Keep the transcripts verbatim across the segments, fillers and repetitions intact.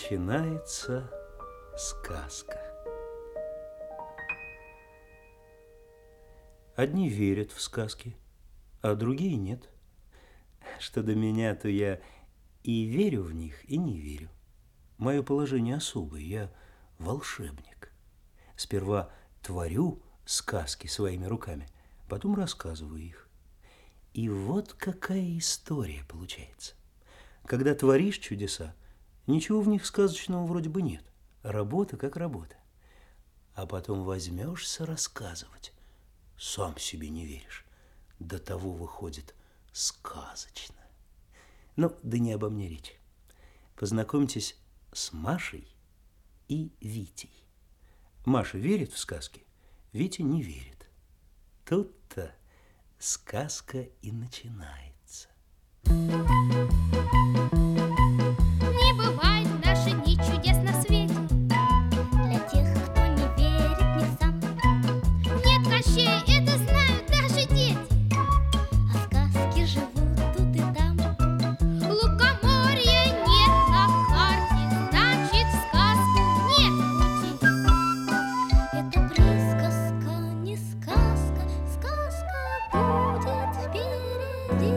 начинается сказка. Одни верят в сказки, а другие нет. Что до меня, то я и верю в них, и не верю. Мое положение особое, я волшебник. Сперва творю сказки своими руками, потом рассказываю их. И вот какая история получается. Когда творишь чудеса, ничего в них сказочного вроде бы нет. Работа как работа. А потом возьмешься рассказывать, сам себе не веришь. До того выходит сказочно. Ну, да не обо мне речь. Познакомьтесь с Машей и Витей. Маша верит в сказки, Витя не верит. Тут-то сказка и начинается. Не бывает в наши дни чудес на свете для тех, кто не верит ни сам. Нет Кощея, это знают даже дети, а сказки живут тут и там. Лукоморья нет на карте, значит, в сказку нет пути. Это присказка, не сказка, сказка будет впереди.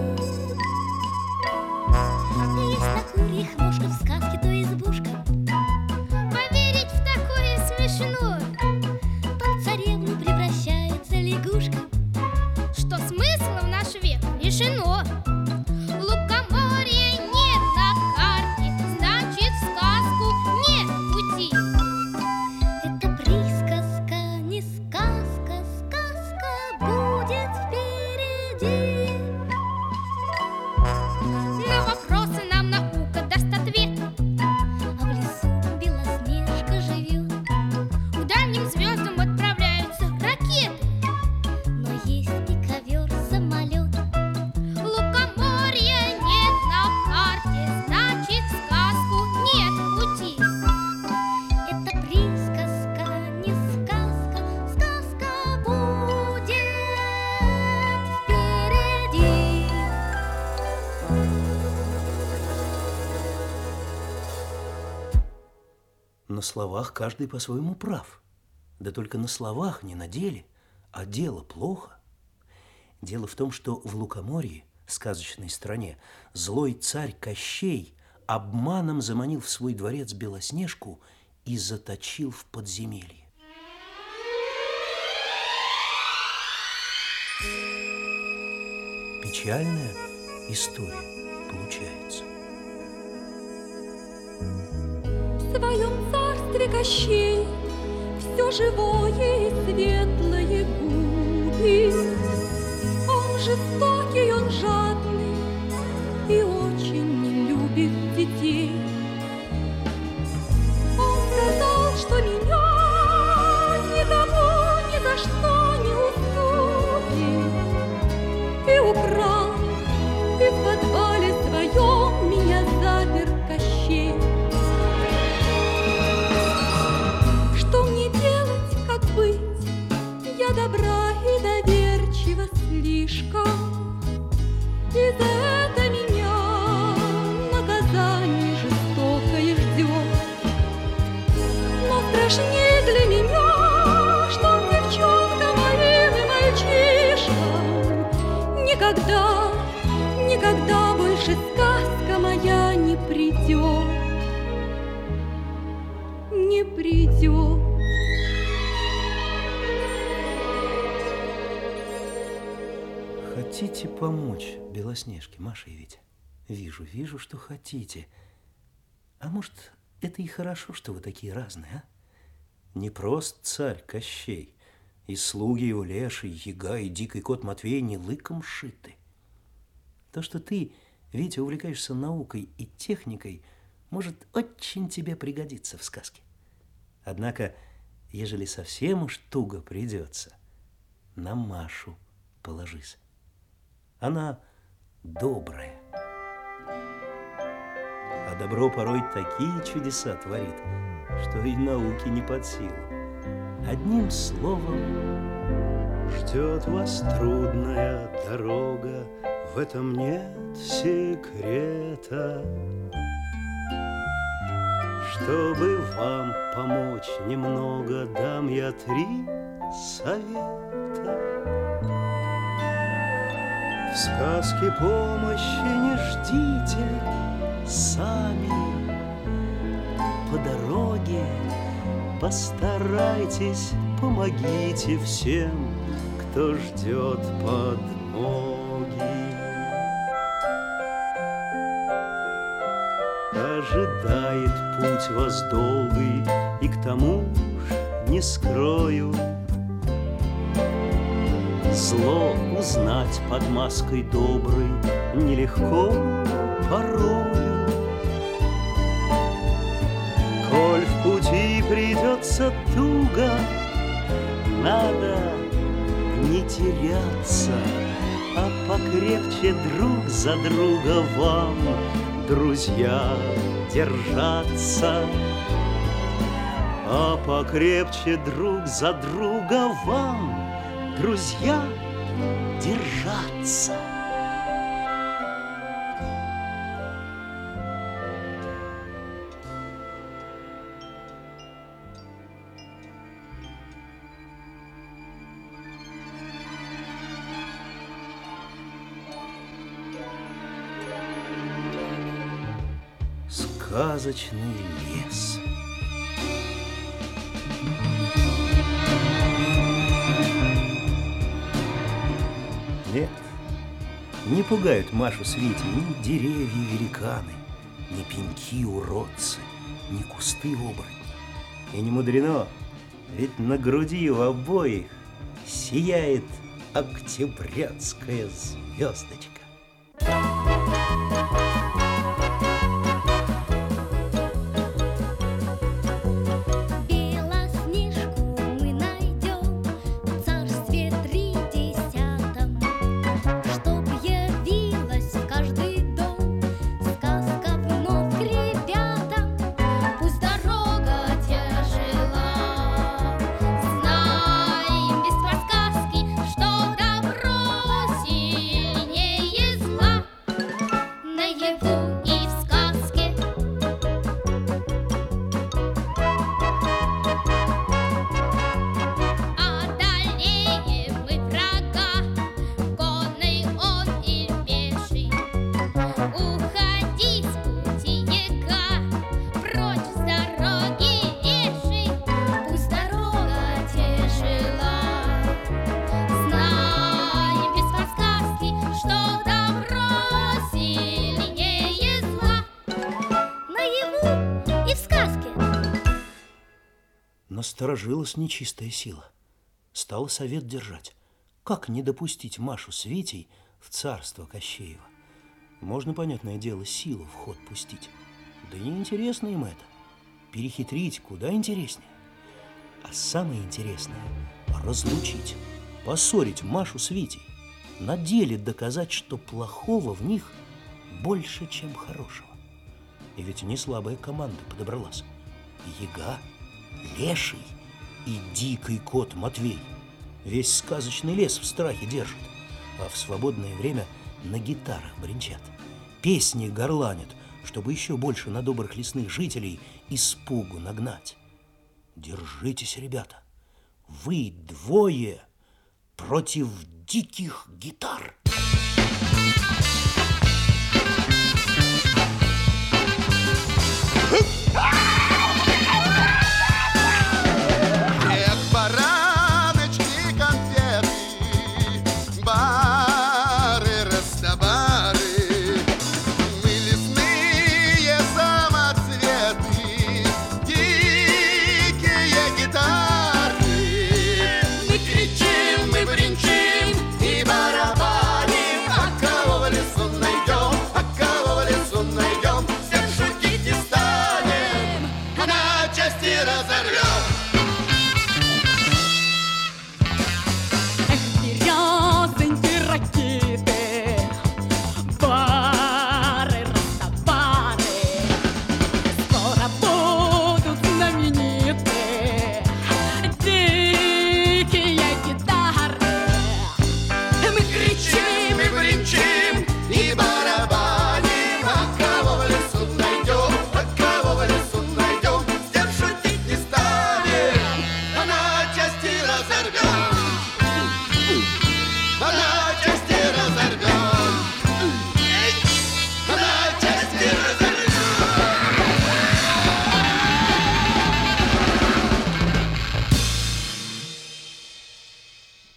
Есть на курьих ножках в сказке то избушка. Поверить в такое смешно. Там в царевну превращается лягушка. Что смысла в наш век лишено. Лукоморья нет на карте, значит, в сказку нет пути. Это присказка, не сказка, сказка будет впереди. На вопросы нам наука даст ответ. А в лесу Белоснежка живет. К дальним звездам отправляются ракеты. Но есть и ковер-самолет. Лукоморья нет на карте, значит, в сказку нет пути. Это присказка, не сказка, сказка будет впереди. На словах каждый по-своему прав. Да только на словах, не на деле, а дело плохо. Дело в том, что в Лукоморье, сказочной стране, злой царь Кощей обманом заманил в свой дворец Белоснежку и заточил в подземелье. Печальная история получается. В своем царстве Кощей все живое и светлое губит. Он жестокий, он жадный и очень не любит детей. Он сказал, что меня никому ни за что не уступит, и украл, и в подвале своем меня запер Кощей. Я добра и доверчива слишком, и за это меня наказание жестокое ждет. Но страшнее для меня, что девчонка моим и мальчишкам никогда, никогда больше сказка моя не придет, не придет. Хотите помочь Белоснежке, Маша и Витя? Вижу, вижу, что хотите. А может, это и хорошо, что вы такие разные, а? Не просто царь Кощей, и слуги его Леший, Яга и дикий кот Матвей не лыком шиты. То, что ты, Витя, увлекаешься наукой и техникой, может очень тебе пригодиться в сказке. Однако, ежели совсем уж туго придется, на Машу положись. Она добрая. А добро порой такие чудеса творит, что и науке не под силу. Одним словом, ждет вас трудная дорога, в этом нет секрета. Чтобы вам помочь немного, дам я три совета. В сказке помощи не ждите сами. По дороге постарайтесь, помогите всем, кто ждет подмоги. Ожидает путь вас долгий, и к тому ж не скрою, зло узнать под маской доброй нелегко порою. Коль в пути придется туго, надо не теряться, а покрепче друг за друга вам, друзья, держаться. А покрепче друг за друга вам, друзья, держаться. Сказочный лес. Нет, не пугают Машу с Витей ни деревья-великаны, ни пеньки-уродцы, ни кусты-оборотни. И не мудрено, ведь на груди у обоих сияет октябрятская звездочка. Насторожилась нечистая сила. Стала совет держать. Как не допустить Машу с Витей в царство Кощеева? Можно, понятное дело, силу в ход пустить. Да неинтересно им это. Перехитрить куда интереснее. А самое интересное – разлучить, поссорить Машу с Витей. На деле доказать, что плохого в них больше, чем хорошего. И ведь не слабая команда подобралась. Яга, Леший и дикий кот Матвей. Весь сказочный лес в страхе держат, а в свободное время на гитарах бренчат. Песни горланят, чтобы еще больше на добрых лесных жителей испугу нагнать. Держитесь, ребята, вы двое против диких гитар. Мы кричим, мы бренчим, и барабан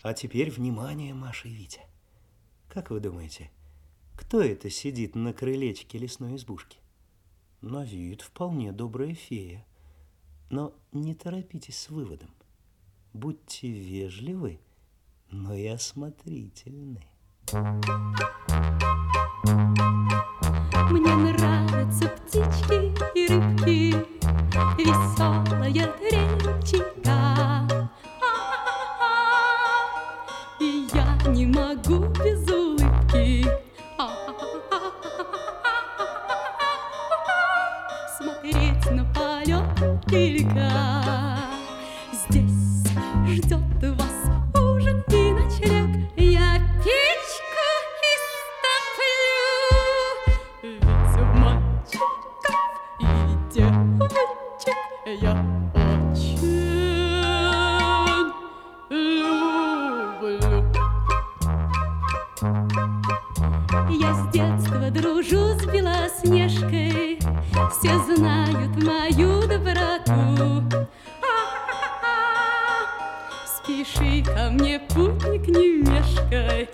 А теперь внимание, Маша и Витя. Как вы думаете, кто это сидит на крылечке лесной избушки? На вид вполне добрая фея. Но не торопитесь с выводом. Будьте вежливы, но и осмотрительны. Мне нравятся птички и рыбки, веселая реченька. И я не могу без улыбки смотреть на полет берега. Здесь ждет вас ужин и ночлег. Я печку истоплю, ведь у мальчиков и девочек я очень люблю. Я с детства дружу с Белоснежкой, все знают мою доброту. Спеши ко мне, путник, не мешкай.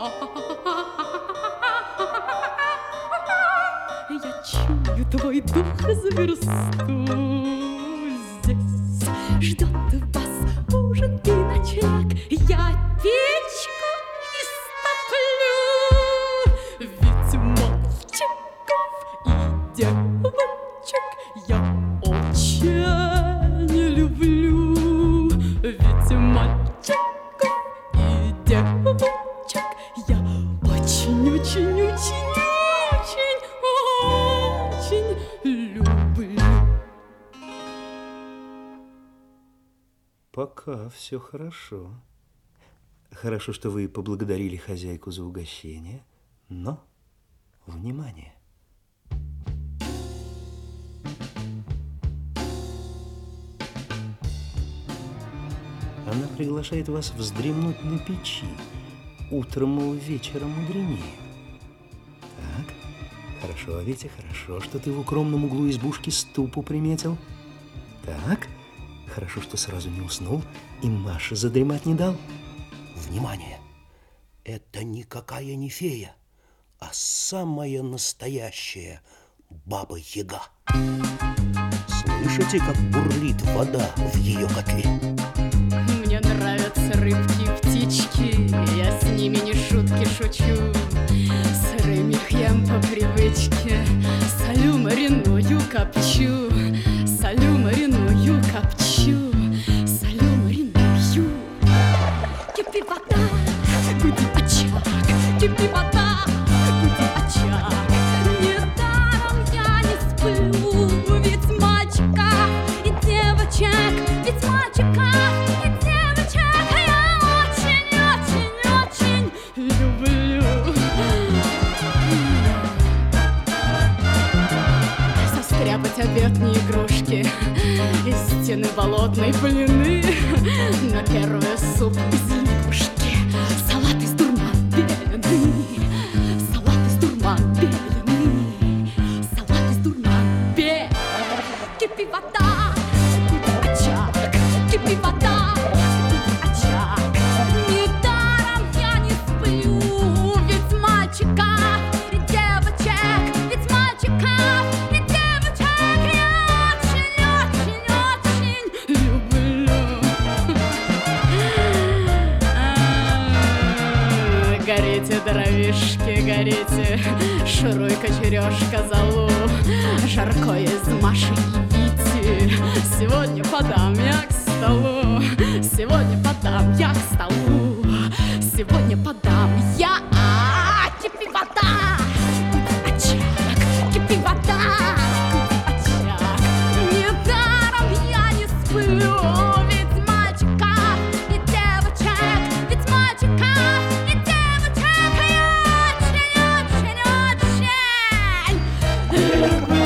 Я чую твой дух за версту. Здесь ждет вас ужин и ночлег. Я печку истоплю, ведь у мальчиков и девочек я очень люблю. Ведь у мальчиков и девочек я очень-очень-очень-очень люблю. Пока все хорошо. Хорошо, что вы поблагодарили хозяйку за угощение, но, внимание! Она приглашает вас вздремнуть на печи. Утром, мол, вечером мудренее. Так, хорошо, Витя, хорошо, что ты в укромном углу избушки ступу приметил. Так, хорошо, что сразу не уснул и Маше задремать не дал. Внимание! Это никакая не фея, а самая настоящая Баба-Яга. Слышите, как бурлит вода в ее котле? Мне нравятся рыбки и птички, я с ними не шутки шучу. Сырым их ем по привычке, солю, мариную, копчу. Солю, мариную, копчу. Солю, мариную. Кипи вода, гуди очаг. Кипи вода, гуди очаг. Недаром я не сплю, ведь мальчика и девочек, ведь мальчика и девочек я очень-очень-очень люблю. Состряпать обедные игрушки из стены болотной плены. На первый суп из лягушки, салат из дурман белены. Салат из дурман белены. Салат из дурман белены. Кипи вода, гуди очаг. Кипи вода, гуди очаг. Недаром я не сплю, ведь мальчика и девочек, ведь мальчика и девочек я очень-очень-очень люблю. Горите, дровишки, горите, шуруй-ка, черешка, золу. Жарко из Маши и Вити, сегодня подам я к столу. Сегодня подам я к столу. Сегодня подам я. Кипи вода, гуди очаг. Кипи вода, гуди очаг. Недаром я не сплю, ведь мальчика и девочек, ведь мальчика и девочек я очень-очень-очень люблю.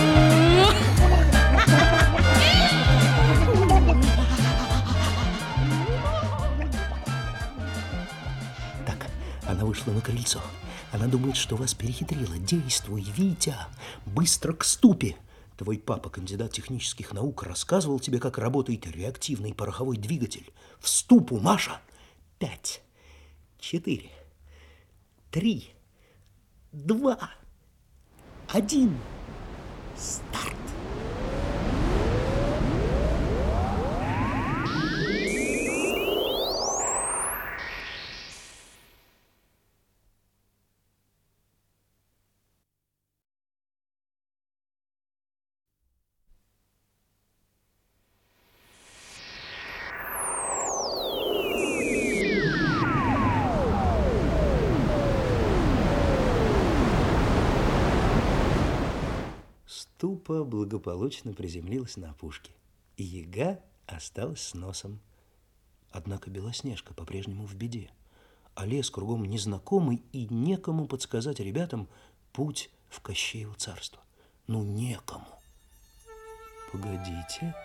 Так, она вышла на крыльцо. Она думает, что вас перехитрила. Действуй, Витя, быстро к ступе. Твой папа, кандидат технических наук, рассказывал тебе, как работает реактивный пороховой двигатель. В ступу, Маша! Пять, четыре, три, два, один. Старт. Ступа благополучно приземлилась на опушке, и яга осталась с носом. Однако Белоснежка по-прежнему в беде, а лес кругом незнакомый, и некому подсказать ребятам путь в Кощеево царство. Ну, некому. Погодите.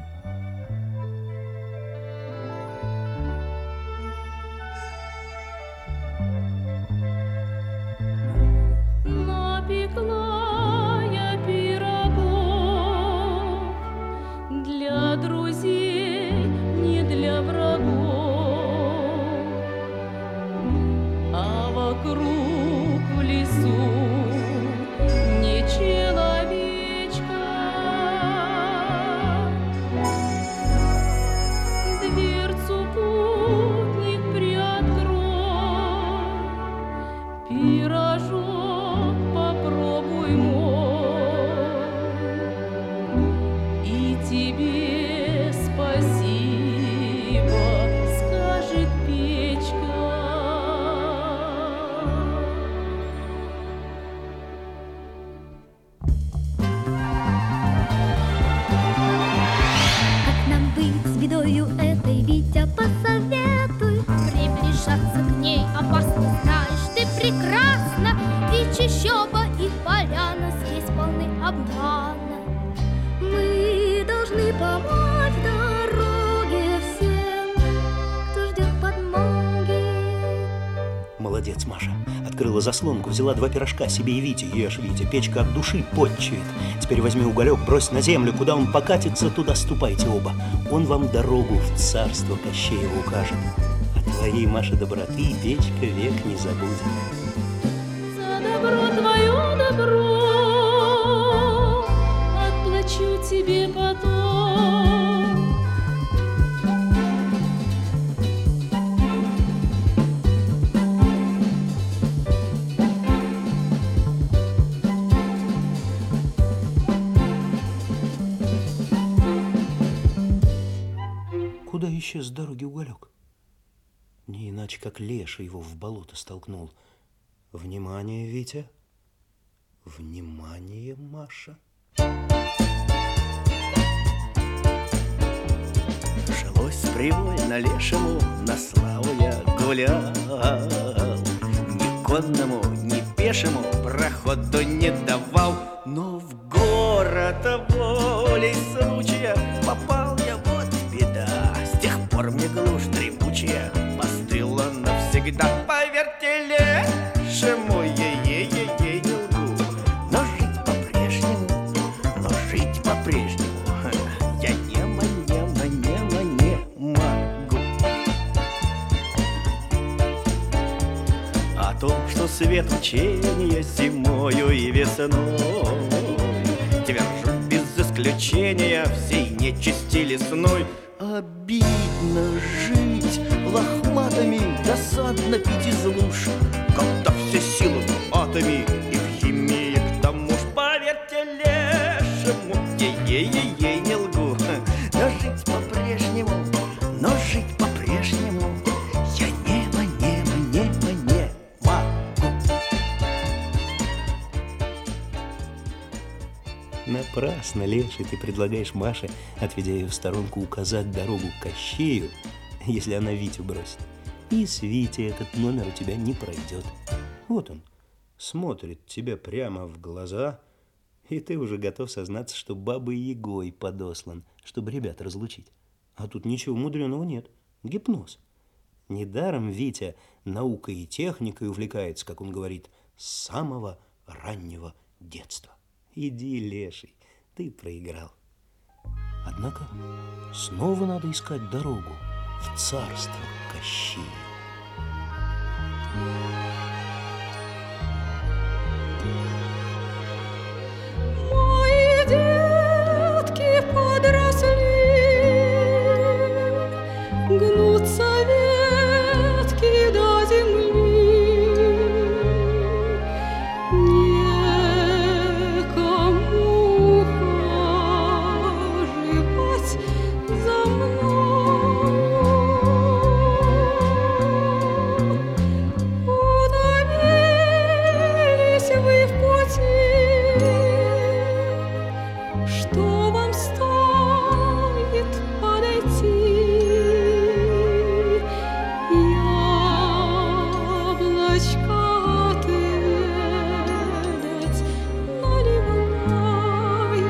Напекла я пирогов для друзей, не для врагов, а вокруг в лесу не человечка. Дверцу путник приоткрой, пирожок попробуй мой, и тебе спасибо скажет печка. Как нам быть с бедою этой, Витя, посоветуй. Приближаться к ней опасно, знаешь ты прекрасно. И чащоба, и поляна здесь полны обмана. Мы должны помочь в дороге всем, кто ждет подмоги. Молодец, Маша. Открыла заслонку, взяла два пирожка себе и Вите. Ешь, Витя, печка от души потчует. Теперь возьми уголек, брось на землю. Куда он покатится, туда ступайте оба. Он вам дорогу в царство Кощеево укажет. От твоей, Маши, доброты печка век не забудет. За добро твое добро отплачу тебе потом. Куда исчез с дороги уголек? Не иначе, как леший его в болото столкнул. Внимание, Витя. Внимание, Маша. Жилось привольно лешему, на славу я гулял. Ни конному, ни пешему проходу не давал. Но в город волей случая попал я, вот беда. С тех пор мне глушь дремучая постыла навсегда. Поверьте, лешему ей-ей-ей не лгу, но жить по-прежнему, но жить по-прежнему я немо, немо, немо не могу. О том, что свет учения зимою и весной твержу без исключения всей нечисти лесной. Обидно жить лохматами, досадно пить из луж, когда все силы в атоме и в химии к тому ж. Поверьте лешему, ей-ей-ей не лгу, но жить по-прежнему, но жить по-прежнему я немо, немо, немо не могу. Напрасно, леший, ты предлагаешь Маше, отведя ее в сторонку, указать дорогу к Кощею, если она Витю бросит. И с Витей этот номер у тебя не пройдет. Вот он, смотрит тебе прямо в глаза, и ты уже готов сознаться, что бабой Ягой подослан, чтобы ребят разлучить. А тут ничего мудреного нет. Гипноз. Недаром Витя наукой и техникой увлекается, как он говорит, с самого раннего детства. Иди, леший, ты проиграл. Однако снова надо искать дорогу в царство Кощея. Мои детки подросли, гнутся ветки до земли, некому ухаживать за мной. Утомились вы в пути, что вам стоит подойти? Яблочко отведать наливная.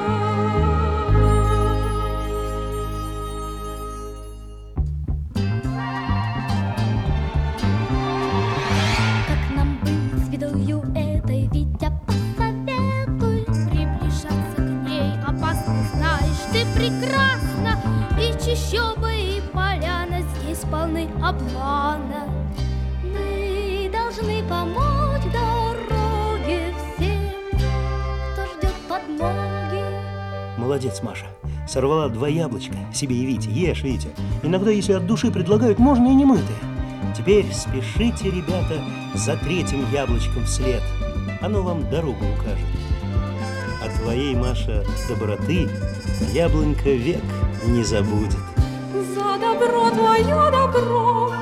Как нам быть с видою этой, Витя, посоветуй. Приближаться к ней опасно, знаешь ты прекрасно. И чащобы, и поляна здесь полны обмана. Мы должны помочь дороге всем, кто ждет подмоги. Молодец, Маша. Сорвала два яблочка себе и Вите. Ешь, Витя. Иногда, если от души предлагают, можно и не мытые. Теперь спешите, ребята, за третьим яблочком вслед. Оно вам дорогу укажет. А твоей, Маша, доброты яблонька век не забудет. За добро твое добром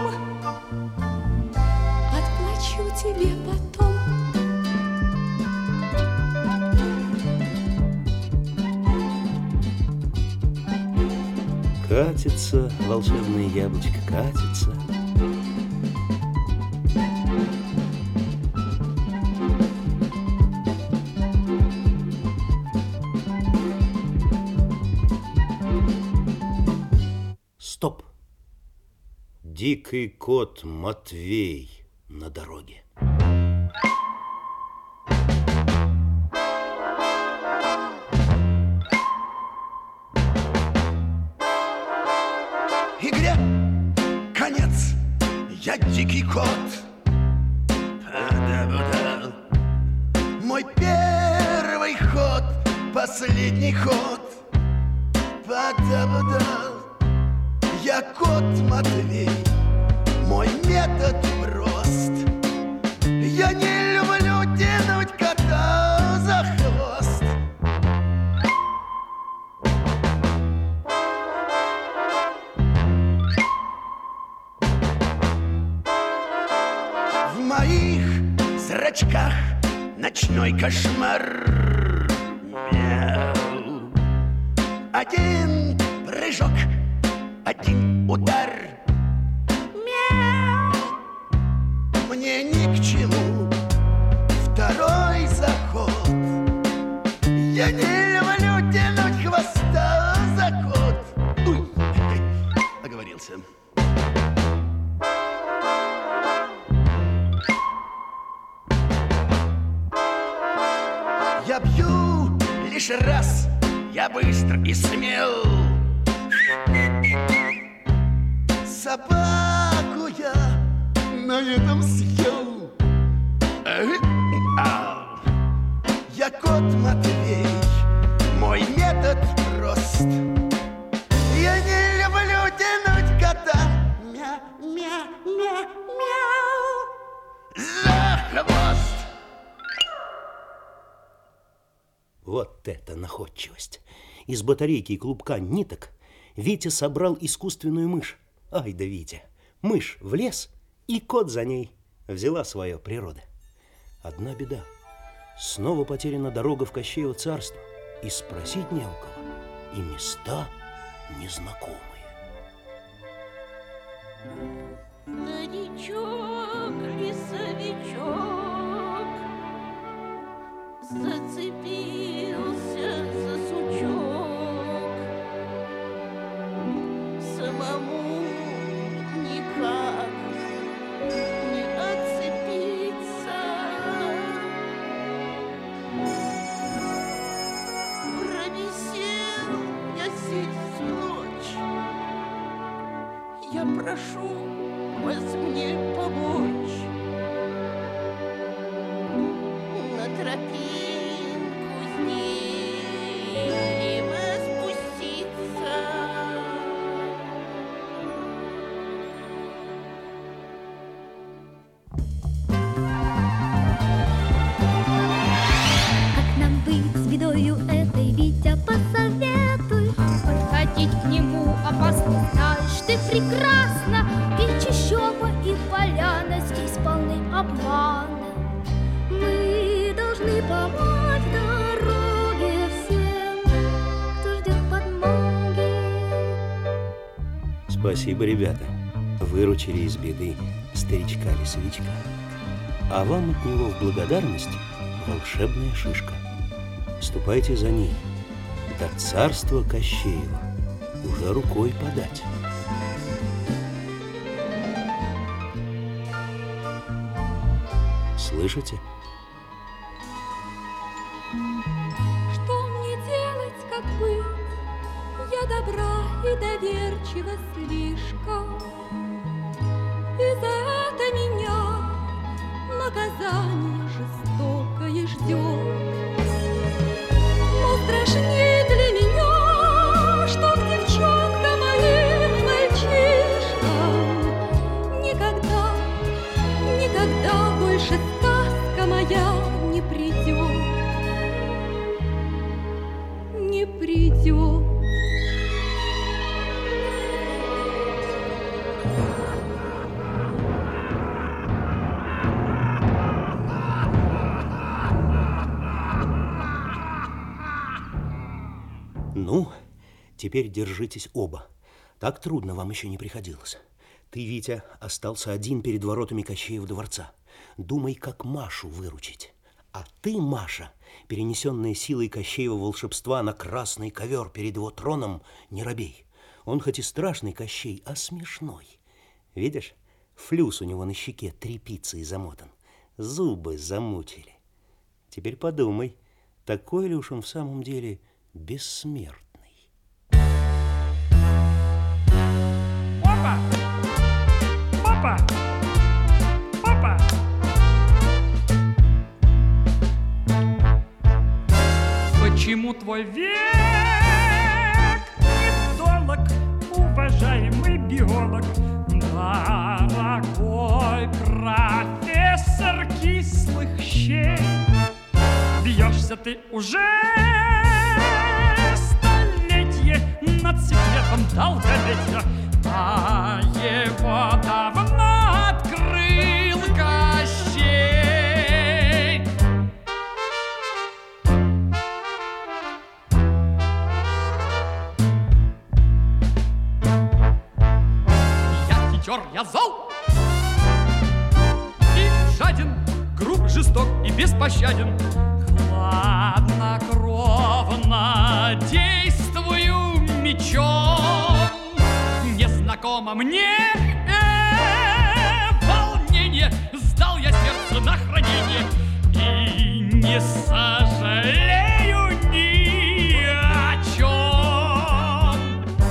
отплачу тебе потом. Катится волшебное яблочко, катится. Стоп! Дикий кот Матвей на дороге. Игре конец, я дикий кот. Па-да-ба-да. Мой первый ход, последний ход. Па-да-ба-да. Я кот Матвей, мой метод прост. Я не люблю тянуть кота за хвост. В моих зрачках ночной кошмар. Мяу. Один прыжок, один удар. Мяу. Мне ни к чему второй заход. Я не люблю тянуть хвоста за кот. Уй, оговорился. Я бью лишь раз, я быстр и смел. Собаку я на этом съел. Ау. Я кот Матвей, мой метод прост. Я не люблю тянуть кота. Мя, мя, мя, мяу. За хвост. Вот это находчивость! Из батарейки и клубка ниток Витя собрал искусственную мышь. Ай да Витя! Мышь в лес, и кот за ней. Взяла свое природа. Одна беда. Снова потеряна дорога в Кощеево царство. И спросить не у кого. И места незнакомые. Старичок, лесовичок, зацепился за сучок. Самому никак не отцепиться. Провисел я здесь всю ночь. Я прошу вас мне помочь, на тропинку с дерева спуститься. Как нам быть с бедою этой, Витя, посоветуй. Подходить к нему опасно, знаешь ты прекрасно. Ведь чащоба и поляна здесь полны обмана. Мы должны помочь в дороге всем, кто ждет подмоги. Спасибо, ребята. Выручили из беды старичка-лесовичка. А вам от него в благодарность волшебная шишка. Ступайте за ней. До царства Кощеева уже рукой подать. Слышите? Что мне делать, как быть? Я добра и доверчива слишком, и за это меня наказание жестокое ждет. Но страшнее для меня, что к девчонкам моим мальчишкам никогда, никогда больше сказка моя не придет, не придет. Ну, теперь держитесь оба. Так трудно вам еще не приходилось. Ты, Витя, остался один перед воротами Кощеева дворца. Думай, как Машу выручить. А ты, Маша, перенесенная силой Кощеева волшебства на красный ковер перед его троном, не робей. Он хоть и страшный Кощей, а смешной. Видишь, флюс у него на щеке тряпицей замотан. Зубы замучили. Теперь подумай, такой ли уж он в самом деле бессмертный. Папа! Папа! Папа! Почему твой век недолог, уважаемый биолог? Дорогой профессор кислых щей, бьешься ты уже столетие над секретом долголетия, а его давно открыл Кощей. Я хитер, я зол и жаден, груб, жесток и беспощаден. Хладнокровно действую мечом. Незнакомо мне э, волнение, сдал я сердце на хранение и не сожалею ни о чем.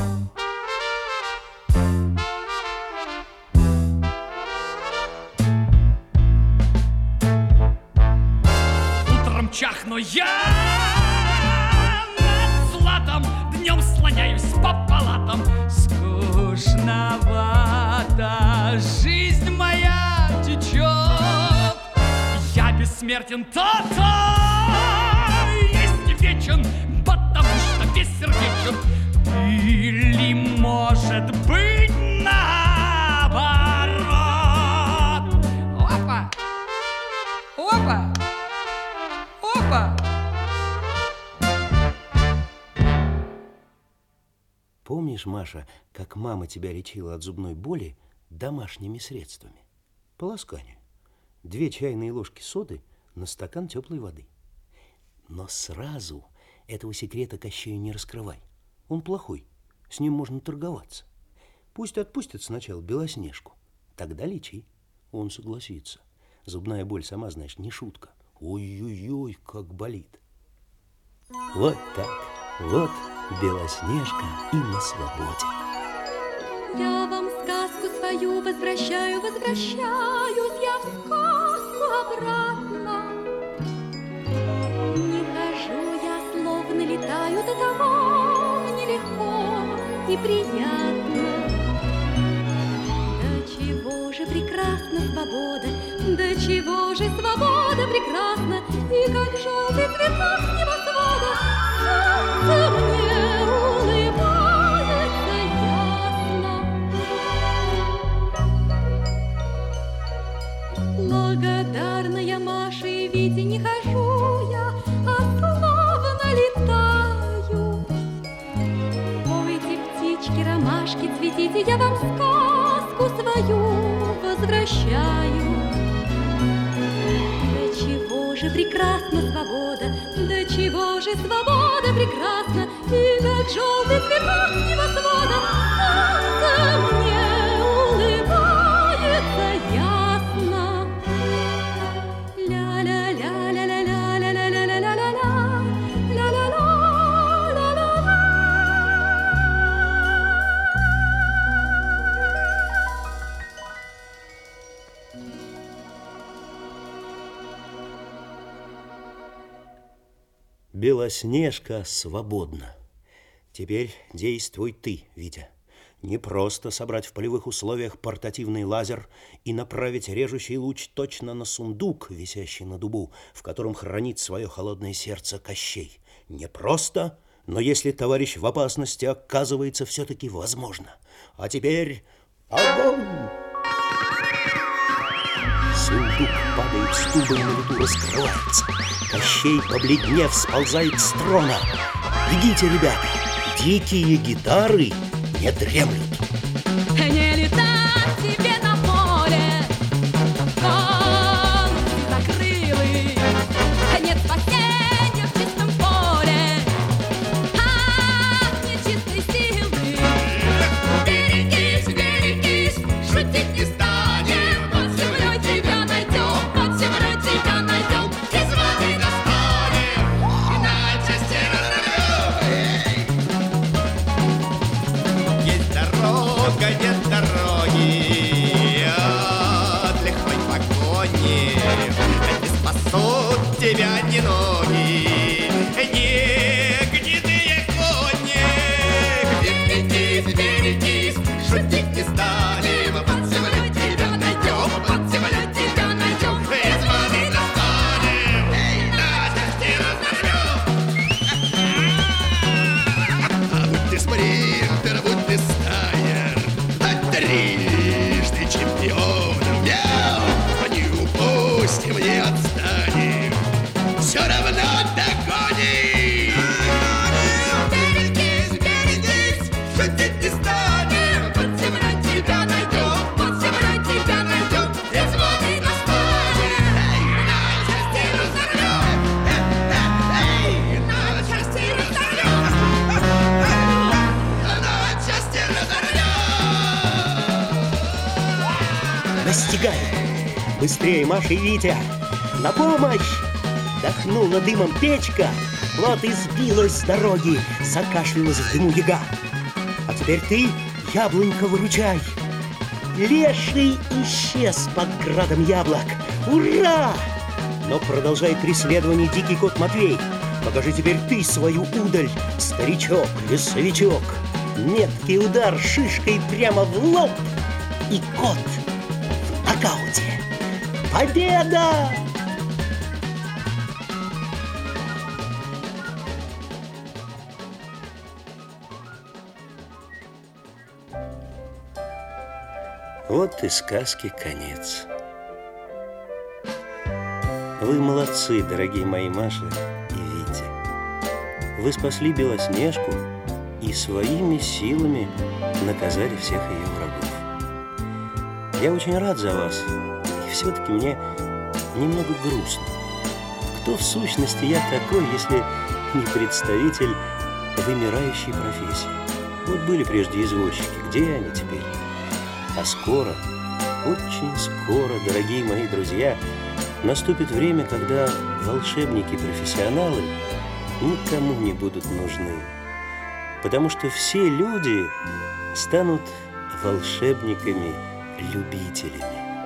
Утром чахну я над златом, днем слоняюсь по палатам. Скучновато жизнь моя течет. Я бессмертен, то-то есть вечен, потому что бессердечен. Или, может быть, наоборот. Опа! Опа! Опа! Помнишь, Маша, как мама тебя лечила от зубной боли домашними средствами? Полоскание. Две чайные ложки соды на стакан теплой воды. Но сразу этого секрета Кощею не раскрывай. Он плохой, с ним можно торговаться. Пусть отпустят сначала Белоснежку, тогда лечи. Он согласится. Зубная боль, сама знаешь, не шутка. Ой-ой-ой, как болит. Вот так, вот Белоснежка и на свободе. Я вам сказку свою свою возвращаю, возвращаюсь я в сказку обратно. Не хожу я, словно летаю, до того мне легко и приятно. До чего же прекрасна свобода, до чего же свобода прекрасна, и как желтый цветок с небосвода солнце мне улыбается ясно. Благодарная Маше и Вите не хожу я, а словно летаю. Пойте, птички, ромашки, цветите, я вам сказку свою возвращаю. До чего же прекрасна свобода, до чего же свобода прекрасна, и как желтый цветок с небосвода солнце мне улыбается ясно. Белоснежка свободна. Теперь действуй ты, Витя. Не просто собрать в полевых условиях портативный лазер и направить режущий луч точно на сундук, висящий на дубу, в котором хранит свое холодное сердце Кощей. Не просто, но если товарищ в опасности, оказывается все-таки возможно. А теперь огонь! Сундук падает с дуба и на лету раскрывается. Кощей, побледнев, сползает с трона. Бегите, ребята, дикие гитары не дремлют. Не летать тебе на поле, голос закрылый, нет спасения в чистом поле от нечистой силы. Берегись, берегись, шутить не станем, под землей тебя найдем, под землей тебя найдем, из воды достанем и на части разорвем. Есть дорога, нет дороги от легкой погони. Не спасут тебя ни ноги, ни гнедые кони. Берегись, берегись, шутить не станем, под землей тебя найдем, под землей тебя найдем, из воды достанем, на части разорвем. Будь ты спринтер, будь ты стайер, а трижды чемпионом, я не упустим, не отстанем, все равно догоним. Берегись, берегись, шутить не станем, под землей тебя найдем, под землей тебя найдем, из воды достанем, на части разорвем, на части разорвем. На части разорвем. Настигай! Быстрее, Маша и Витя! На помощь! Дохнула дымом печка, вот и сбилась с дороги, закашлялась в дыму яга. А теперь ты, яблонька, выручай! Леший исчез под градом яблок. Ура! Но продолжает преследование дикий кот Матвей. Покажи теперь ты свою удаль, старичок, лесовичок. Меткий удар шишкой прямо в лоб, и кот в нокауте. Победа! Вот и сказки конец. Вы молодцы, дорогие мои Маша и Витя. Вы спасли Белоснежку и своими силами наказали всех ее врагов. Я очень рад за вас, и все-таки мне немного грустно. Кто в сущности я такой, если не представитель вымирающей профессии? Вот были прежде извозчики, где они теперь? А скоро, очень скоро, дорогие мои друзья, наступит время, когда волшебники-профессионалы никому не будут нужны. Потому что все люди станут волшебниками любителями.